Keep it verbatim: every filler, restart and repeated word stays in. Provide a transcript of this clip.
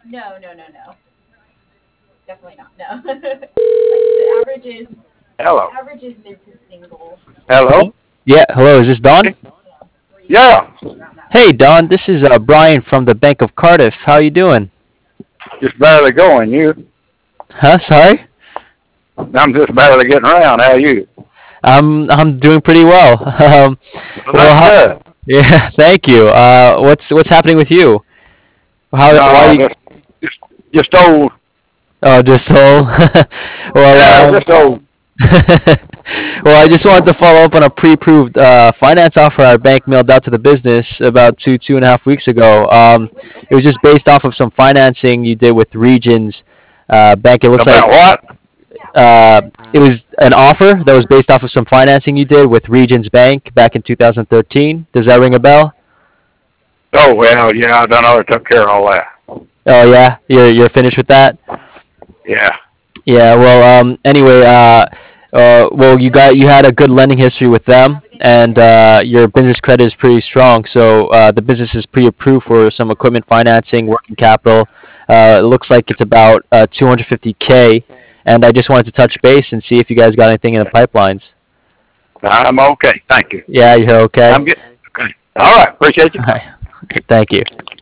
No, no, no, no. Definitely not. No. Like the average is Hello. average is mid to single. Hello. Hello? Yeah, hello, is this Don? Yeah. Hey, Don, this is uh, Brian from the Bank of Cardiff. How you doing? Just barely going. You? Huh, sorry? I'm just barely getting around. How are you? I'm I'm doing pretty well. Um, Well, well, that's how, good. yeah, thank you. Uh, what's what's happening with you? How why No, you just just just old. Oh, just so Yeah, well, um, just old. well, I just wanted to follow up on a pre-approved uh, finance offer our bank mailed out to the business about two two and a half weeks ago. Um, it was just based off of some financing you did with Regions uh, Bank. It looks About like what? uh, it was an offer that was based off of some financing you did with Regions Bank back in two thousand thirteen. Does that ring a bell? Oh well, yeah, I done already took care of all that. Oh yeah, you're you're finished with that. Yeah. Yeah, well, um, anyway, uh, uh, well, you got you had a good lending history with them, and uh, your business credit is pretty strong. So uh, the business is pre-approved for some equipment financing, working capital. Uh, it looks like it's about uh, two hundred fifty k, and I just wanted to touch base and see if you guys got anything in the pipelines. I'm okay. Thank you. Yeah, you're okay. I'm getting okay. All right. Appreciate you. All right, thank you.